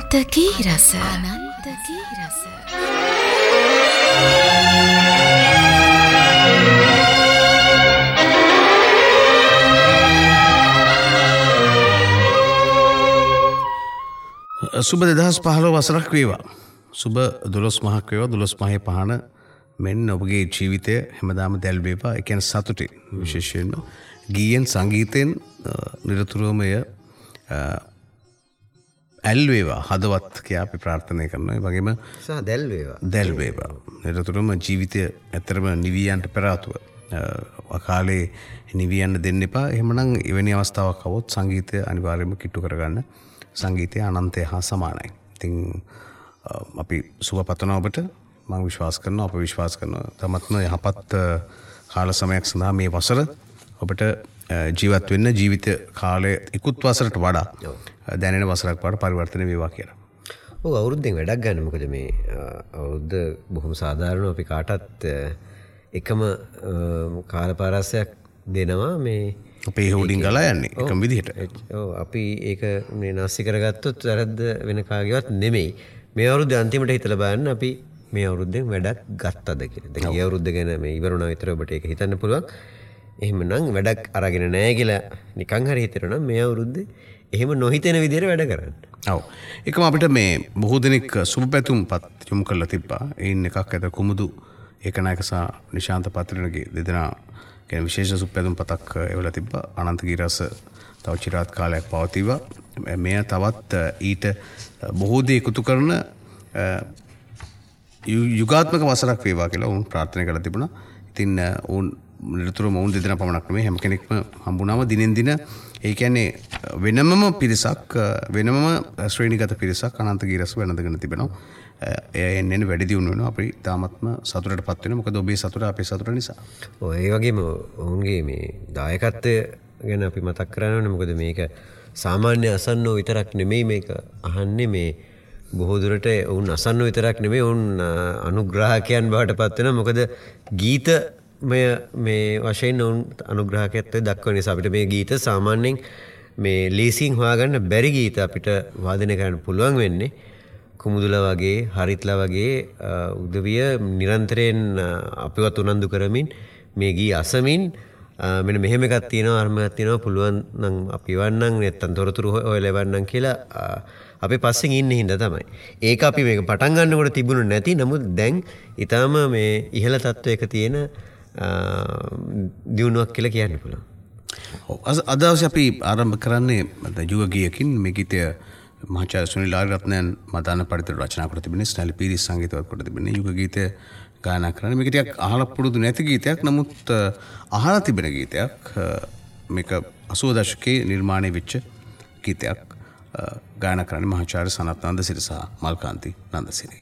අනන්තකී රස අනන්තකී රස සුබ 2015 වසරක් වේවා. සුබ 12 මහක් වේවා. 12 මහේ පහන මෙන්න ඔබගේ ජීවිතය හැමදාම දැල් වේවා. ඒ කියන්නේ සතුටින් විශේෂයෙන්ම ගීයෙන් සංගීතයෙන් නිරතුරුවම ඇල් වේවා හදවත් කියලා අපි ප්‍රාර්ථනා කරනවා. ඒ වගේම දැල් වේවා. දැල් වේවා. නිරතුරුවම ජීවිතය ඇත්තරම නිවියන්ට පෙර ආතුව අකාලේ නිවියන්න දෙන්න එපා. එහෙමනම් එවැනි අවස්ථාවක් આવොත් සංගීතය අනිවාර්යයෙන්ම කිට්ටු කරගන්න. සංගීතය අනන්තය හා සමානයි. ඉතින් අපි සුබ පතනවා ඔබට. මම විශ්වාස කරනවා අප විශ්වාස කරනවා තමත්ම යහපත් කාල සමයක් සඳහා මේ වසර ඔබට ජීවත් වෙන්න ජීවිත කාලය ඉක්ුත් වසරට වඩා දැනෙන වසරක් වඩා පරිවර්තන වේවා කියලා. ඔව් අවුරුද්දෙන් වැඩක් ගන්න. මොකද මේ අවුරුද්ද බොහොම සාධාරණව අපි කාටත් එකම කාල පාරාසයක් දෙනවා මේ අපේ හොඩින් ගලා යන්නේ එකම විදිහට. ඔව් අපි ඒක මේ නැස්ති කරගත්තොත් වැරද්ද වෙන කාගේවත් නෙමෙයි. මේ අවුරුද්ද අන්තිමට හිතලා බලන්න අපි මේ අවුරුද්දෙන් වැඩක් ගත්තද කියලා. දැන් ගිය අවුරුද්ද ගැන මේ ඉවරුණා විතර ඔබට ඒක හිතන්න පුළුවන්. එහෙමනම් වැඩක් අරගෙන නැහැ කියලා නිකන් හරි හිතනවා නම් මේ අවුරුද්දේ එහෙම නොහිතෙන විදිහට වැඩ කරන්න. ඔව්. ඒකම අපිට මේ බොහෝ දෙනෙක් සුබ පැතුම්පත් යොමු කරලා තිබ්බා. ඒන් එකක් ඇත කුමුදු ඒකනායක සහ නිශාන්ත පත්‍රණගේ දෙදෙනා කියන විශේෂ සුබ පැතුම්පතක් එවලා තිබ්බා. අනන්ත ගිරස තව চিරාත් කාලයක් පවතිවා. මෙය තවත් ඊට බොහෝ දේ එකතු කරන යුගාත්මක වසරක් වේවා කියලා වුන් ප්‍රාර්ථනා කරලා තිබුණා. ඉතින් වුන් නිරතුරුවම වුන් දෙදෙනා පමණක් නෙමෙයි හැම කෙනෙක්ම හම්බුනාම දිනෙන් දින ඒ කියන්නේ වෙනමම පිරිසක් වෙනමම ශ්‍රේණිගත පිරිසක් අනන්ත ගිරස වෙනදගෙන තිබෙනවා. එයෙන් වැඩි දියුණු වෙනවා. අපි තාමත්ම සතුටටපත් වෙනවා. මොකද ඔබේ සතුට අපේ සතුට නිසා. ඔව් ඒ වගේම ඔවුන්ගේ මේ දායකත්වය ගැන අපි මතක් කරන්න ඕනේ. මොකද මේක සාමාන්‍ය අසන්නෝ විතරක් නෙමෙයි මේක අහන්නේ මේ බොහෝ දුරට ඔවුන් අසන්නෝ විතරක් නෙමෙයි ඔවුන් අනුග්‍රාහකයන් බවට පත් වෙනවා. මොකද ගීත මේ වශයෙන් ඔවුන් අනුග්‍රාහකත්වය දක්වන නිසා අපිට මේ ගීත සාමාන්‍යයෙන් මේ ලීසින් හොයාගන්න බැරි ගීත අපිට වාදනය කරන්න පුළුවන් වෙන්නේ. කුමුදුලා වගේ හරිත්ලා වගේ උදවිය නිරන්තරයෙන් අපිවත් උනන්දු කරමින් මේ ගී අසමින් මෙන්න මෙහෙම එකක් තියෙනවා අරම එකක් තියෙනවා පුළුවන් නම් අපි වන්නම් නැත්තම් තොරතුරු හොයලා එවන්නම් කියලා අපි පස්සෙන් ඉන්නේ හින්දා තමයි. ඒක අපි මේක පටන් ගන්නකොට තිබුණු නැති නමුත් දැන් ඊටාම මේ ඉහළ තත්වයක තියෙන දියුණුවක් කියලා කියන්න පුළුවන්. ඔව් අද දවසේ අපි ආරම්භ කරන්නේ යුග ගීයකින් මේ ගීතය මහාචාර්ය සුනිල් ආරියරත්නයන් මදාන පරිතර රචනා කොට තිබෙන ස්නැලි පීරිස් සංගීතවත් කොට තිබෙන යුග ගීතය ගායනා කරන්නේ. මේක ටිකක් අහලා පුරුදු නැති ගීතයක්. නමුත් අහලා තිබෙන ගීතයක්. මේක 80 දශකයේ නිර්මාණය වෙච්ච ගීතයක්. ගායනා කරන්නේ මහාචාර්ය සනත් නන්දසිරි සහ මල්කාන්ති නන්දසිරි.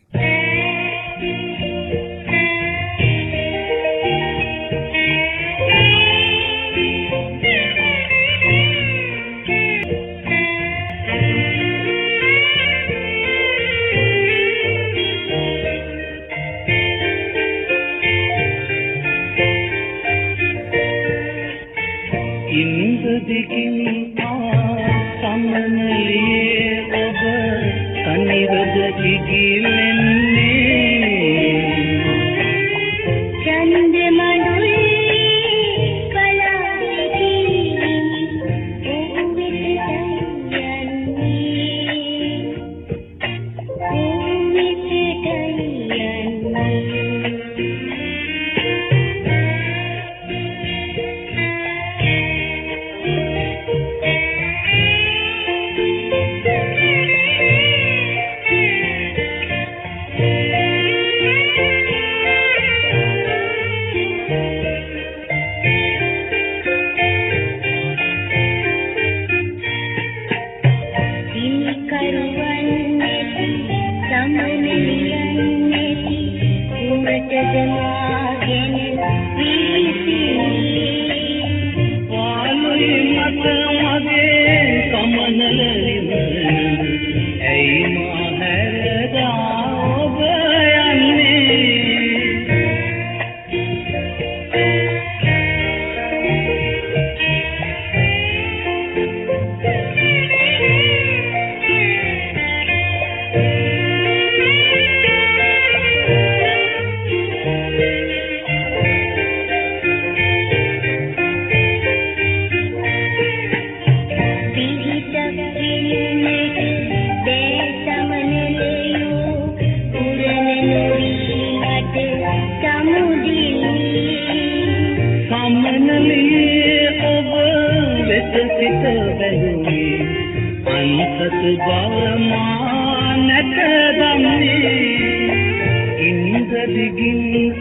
සිත බැලුවේ අන්තත බවමා නැත දන්නේ ඉන්ද්‍රදිගින්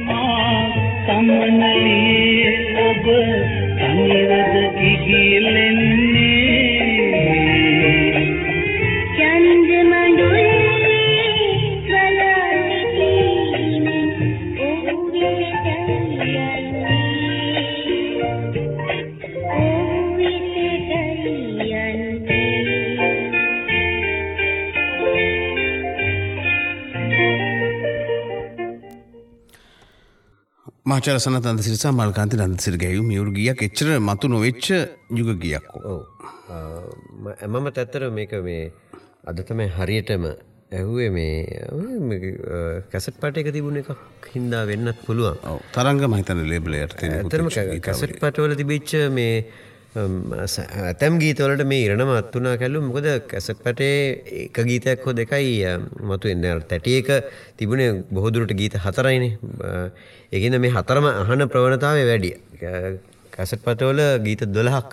සමනලියේ ඔබ තනිවද ඉගිලෙන්නේ චන්ද්‍රමඬුල්ලේ වලාසිතීමේ ඔහුගේ මහාචාර්ය සනත් අන්දසිරි සහ මල්කාන්ති නන්දසිරි ගැයූ මියුරු ගීයක් එච්චර මතු නොවෙච්ච යුග ගීයක්. ඔව්. මම ඇත්තට මේක මේ අද තමයි හරියටම ඇහුවේ මේ කැසට් පාටයක තිබුණ එකක් හින්දා වෙන්නත් පුළුවන්. ඔව්. තරංග මම හිතන්නේ ලේබල් එකට තියෙන. ඇත්තටම කැසට් පාටවල තිබිච්ච මේ ඇතම් ගීතවලට මේ ඉරණම අත්තුනා කැල්ලු මොකද කැසට් පැටේ එක ගීතයක් හෝ දෙකයි මතුවෙන්නේ. තැටි එක තිබුණේ බොහෝ දුරට ගීත 4යිනේ. ඒකින්ද මේ 4ම අහන ප්‍රවණතාවය වැඩි. කැසට් පටවල ගීත 12ක්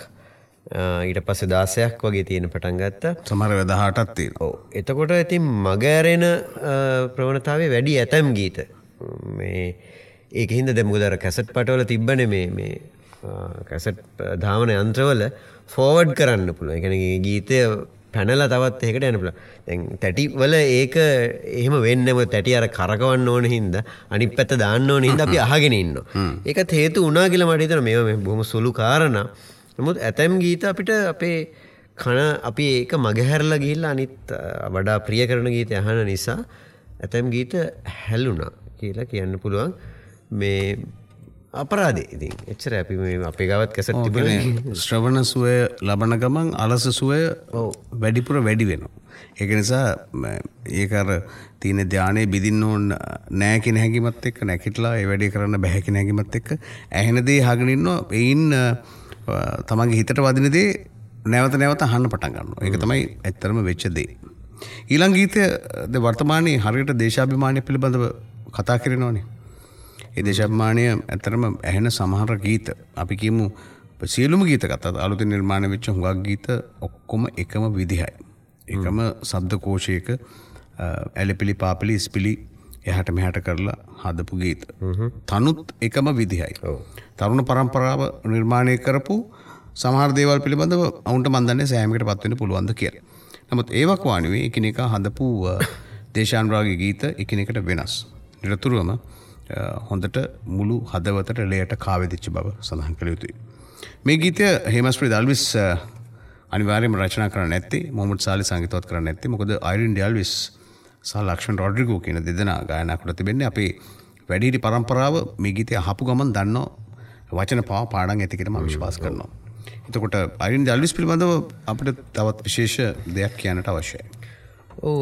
ඊට පස්සේ 16ක් වගේ තියෙන පටන් ගත්තා. සමහර වෙලාවට 18ක් තියෙනවා. ඔව්. එතකොට ඉතින් මග ඇරෙන ප්‍රවණතාවය වැඩි ඇතම් ගීත. මේ ඒකින්ද දැන් මොකද අර කැසට් පටවල තිබ්බනේ මේ කැසට් ධාවන යන්ත්‍රවල ෆෝවර්ඩ් කරන්න පුළුවන්. ඒ කියන්නේ ගීතය පැනලා තවත් එකකට යන්න පුළුවන්. දැන් තැටි වල ඒක එහෙම වෙන්නේ නැහැ. තැටි අර කරකවන්න ඕන හින්දා අනිත් පැත්ත දාන්න ඕන හින්දා අපි අහගෙන ඉන්නවා. ඒකත් හේතු වුණා කියලා මට හිතෙනවා. මේවා බොහොම සුළු කාරණා. නමුත් ඇතැම් ගීත අපිට අපේ අපි ඒක මගහැරලා ගිහිල්ලා අනිත් වඩා ප්‍රිය කරන ගීත අහන නිසා ඇතැම් ගීත හැලුණා කියලා කියන්න පුළුවන්. මේ අපරාධේ ඉතින් එච්චර අපි මේ අපේ ගාවත් කැසට් තිබුණේ ශ්‍රවණ සුවය ලබන ගමන් අලස සුවය වැඩිපුර වැඩි වෙනවා. ඒක නිසා ඒක අර තියෙන ධානයේ බිඳින්න ඕන නෑ කියන හැඟීමත් එක්ක නැකිටලා ඒ වැඩේ කරන්න බෑ කියන හැඟීමත් එක්ක ඇහෙන දේ අහගෙන ඉන්නවා. එයින් තමන්ගේ හිතට වදින දේ නැවත නැවත අහන්න පටන් ගන්නවා. ඒක තමයි ඇත්තටම වෙච්ච දේ. ඊළඟ ගීතය වර්තමානයේ හරියට දේශාභිමානය පිළිබඳව කතා කරනවානේ. ඒ දේශාභිමානය ඇත්තටම ඇහෙන සමහර ගීත අපි කියමු සියලුම ගීත ගත්තත් අලුතින් නිර්මාණය වෙච්ච හුඟක් ගීත ඔක්කොම එකම විදිහයි. එකම ශබ්ද කෝෂයක ඇලපිලි පාපිලි ඉස්පිලි එහාට මෙහාට කරලා හදපු ගීත. තනුත් එකම විදිහයි. තරුණ පරම්පරාව නිර්මාණය කරපු සමහර දේවල් පිළිබඳව අවුන්ට මන් දන්නේ සෑහීමකට පත් වෙන්න පුළුවන්ද කියලා. නමුත් ඒවක් වානුවේ එකිනෙකා හදපු දේශානුරාගී ගීත එකිනෙකට වෙනස්. නිරතුරුවම හොඳට මුළු හදවතට ලේයට කාවැදිච්ච බව සඳහන් කළ යුතුයි. මේ ගීතය හේමස්ප්‍රීත් ඇල්විස් අනිවාර්යයෙන්ම රචනා කරන්න නැත්තේ, මොහොමඩ් සාලි සංගීතවත් කරන්න නැත්තේ. මොකද අයිරින් ඩෙල්විස් සහ ලක්ෂ්මන් රොඩ්රිගෝ කියන දෙදෙනා ගායනා කොට තිබෙන්නේ. අපේ වැඩිහිටි පරම්පරාව මේ ගීතය අහපු ගමන් දන්නෝ වචන පවා පාඩම් ඇති කියලා මම විශ්වාස කරනවා. එතකොට අයිරින් ඩෙල්විස් පිළිබඳව අපිට තවත් විශේෂ දෙයක් කියන්නට අවශ්‍යයි. ඔව්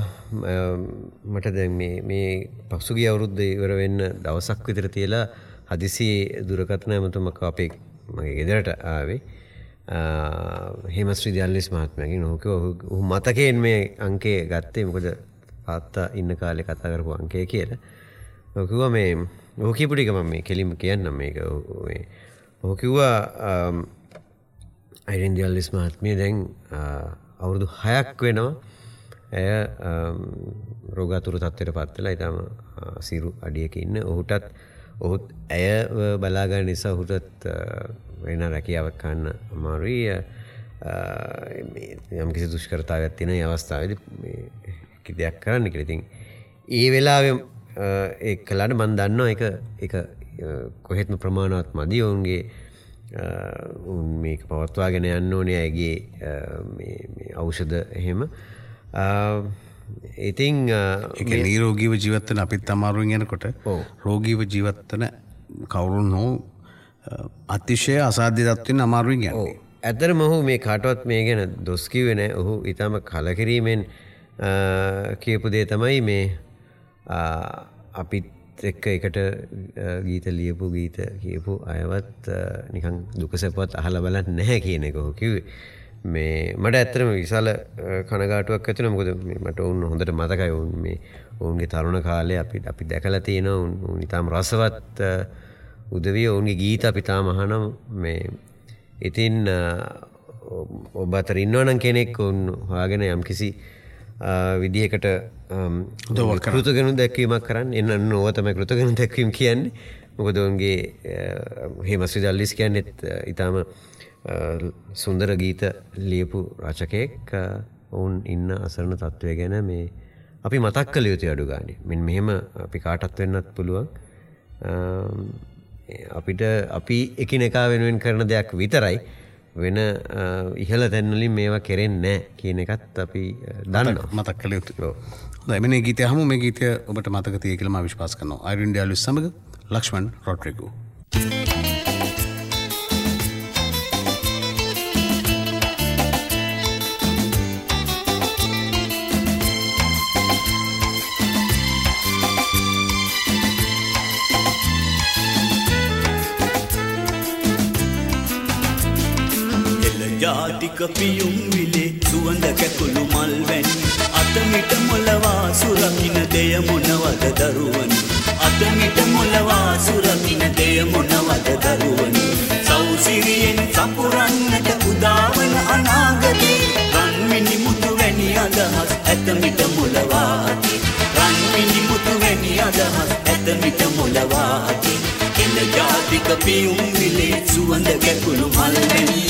මට දැන් මේ පසුගිය අවුරුද්ද ඉවර වෙන්න දවසක් විතර තියලා හදිසියේ දුරකථන ඇමතුමක් අපේ මගේ ගෙදරට ආවේ. හේමස්ත්‍රී දියල්ලිස් මහත්මයාගෙන් ඔහු මතකයෙන් මේ අංකය ගත්තේ. මොකද තාත්තා ඉන්න කාලේ කතා කරපු අංකය කියලා. ඔහු කිව්වා මේ ඔහු කියපු ටික මම මේ කෙලින්ම කියන්නම් මේක. ඔහු කිව්වා අයිරින් දියල්ලිස් මහත්මිය දැන් අවුරුදු 6ක් වෙනවා. ඇය රෝගාතුර තත්ත්වයට පත් වෙලා ඊටම සිරු අඩියක ඉන්න. ඔහුත් ඇය බලා ගන්න නිසා ඔහුටත් වෙන රැකියාවක් ගන්න අමාරුයි. යම් කිසි දුෂ්කරතාවයක් තියෙන මේ අවස්ථාවේදී මේ කිසියක් කරන්න කියලා. ඉතින් ඒ වෙලාවේ ඒක කළාට මම දන්නවා ඒක කොහෙත්ම ප්‍රමාණවත් මදි. ඔවුන්ගේ මේක පවත්වාගෙන යන්න ඕනේ ඇගේ මේ ඖෂධ එහෙම. ඉතින් ඒක නිරෝගීව ජීවත් වෙන අපිත් අමාරුවෙන් යනකොට රෝගීව ජීවත් වෙන කවුරුන් හෝ අතිශය අසාධ්‍ය තත්ත්වෙන් අමාරුවෙන් යන්නේ. ඇත්තටම ඔහු මේ කාටවත් මේ ගැන දොස් කිව්වේ නැහැ. ඔහු ඊටම කලකිරීමෙන් කියපු දේ තමයි මේ අපිත් එක්ක එකට ගීත ලියපු ගීත කියපු අයවත් නිකන් දුක සැපවත් අහලා බලන්නේ නැහැ කියන එක ඔහු කිව්වේ. මේ මට ඇත්තටම විශාල කනගාටුවක් ඇති වෙනවා. මොකද මට ඔවුන් හොඳට මතකයි. ඔවුන්ගේ තරුණ කාලේ අපි දැකලා තියෙනවා. ඔවුන් ඊටම රසවත් උදවිය ඔවුන්ගේ ගීත අපි තාම අහනවා. මේ ඉතින් ඔබ අතර ඉන්නවනම් කෙනෙක් හොයාගෙන යම් කිසි විදිහකට කෘතගුණ දැක්වීමක් කරන්න එන්න ඕව තමයි කෘතගුණ දැක්වීම කියන්නේ. මොකද ඔවුන්ගේ හේමස් විදාල්ලිස් කියන්නෙත් ඉතාම සුන්දර ගීත ලියපු රචකයෙක්. ඔවුන් ඉන්න අසරණ තත්ත්වය ගැන මේ අපි මතක් කළ යුතුයි අඩු ගානේ. මෙහෙම අපි කාටත් වෙන්නත් පුළුවන්. අපිට අපි එකිනෙකා වෙනුවෙන් කරන දෙයක් විතරයි වෙන ඉහළ තැන්වලින් මේවා කෙරෙන්නේ නැහැ කියන එකත් අපි දන්නවා. මතක් කළ යුතුයි. හොඳයි මෙන්න ගීතය අහමු. මේ ගීතය ඔබට මතක තියෙයි කියලා මම විශ්වාස කරනවා. අයිරින් ඩියාලුස් සමග ලක්ෂ්මන් රොඩ්රිගෝ. ජාතික පියුම් විලේ සුවඳ කැකුළු මල් වැනි අතමිට මොලවා සුරකින්න දෙය මොනවද දරුවනි අතමිට මොලවා සුරකින්න දෙය මොනවද දරුවනි සෞසිරියෙන් සපුරන්නට උදාවන අනාගතේ රන්මිනි මුතු වැනි අදහස් ඇතමිට මොලවා ඇති රන්මිනි මුතු වැනි අදහස් ඇතමිට මොලවා ඇති එළ ජාතික පියුම් විලේ සුවඳ කැකුළු මල් වැනි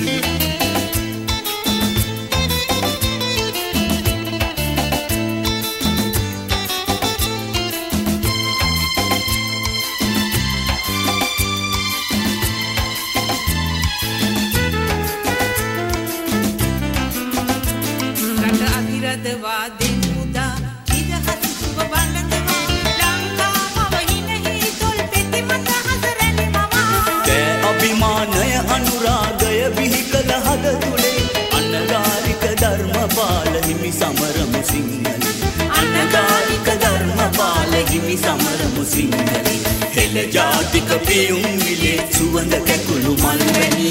සමරමු සිංහලි හෙළ ජාතික පියුම් විලේ සුවඳ කැකුළු මල් වැනි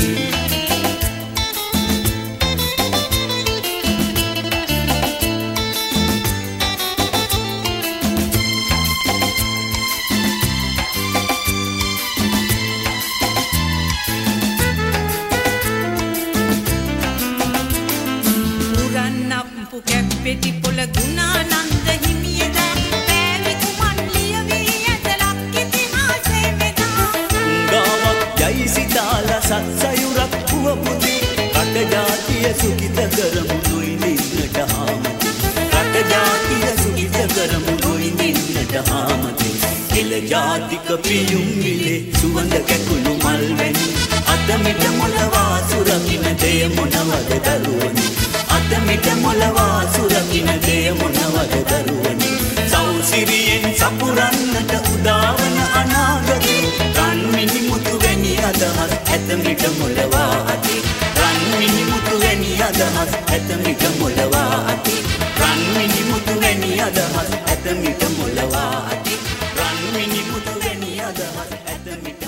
පුරන්නප්පු කැප්පෙටි පොළ ගුණානන්ද හිමියදා සත්සයුරක් පුවපුති රට ජාතිය සුඛිත කරමු නොයිඳින්නට හාමති රට ජාතිය සුඛිත කරමු නොයිඳින්නට හාමති එළ ජාතික පියුම් විලේ සුවඳ කැකුළු මල් වැනි අතමිට මොලවා සුරකින්න දෙය මොනවද දරුවනි අතමිට මොලවා සුරකින්න දෙය මොනවද දරුවනි සෞසිරියෙන් සපුරන්නට උදාවන අනාගතේ රන්මිනි මුතු වැනි අදහස් ඇතමිට මොලවා ඇති රන්මිනි මුතු වැනි අදහස් ඇතමිට මොලවා ඇති රන්මිනි මුතු වැනි අදහස් ඇතමිට මොලවා ඇති රන්මිනි මුතු වැනි අදහස් ඇතමිට